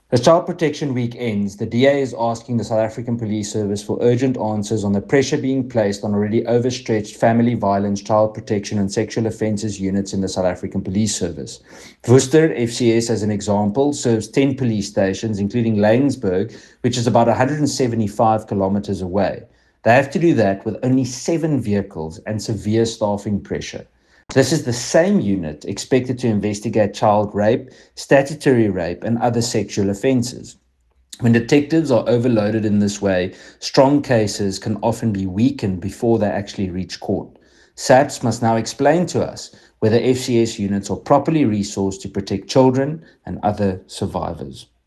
As Child Protection Week ends, the DA is asking the South African Police Service for urgent answers on the pressure being placed on already overstretched family violence, child protection, and sexual offences units in the South African Police Service. Worcester FCS, as an example, serves 10 police stations, including Laingsburg, which is about 175 kilometres away. They have to do that with only 7 vehicles and severe staffing pressure. This is the same unit expected to investigate child rape, statutory rape, and other sexual offences. When detectives are overloaded in this way, strong cases can often be weakened before they actually reach court. SAPS must now explain to us whether FCS units are properly resourced to protect children and other survivors.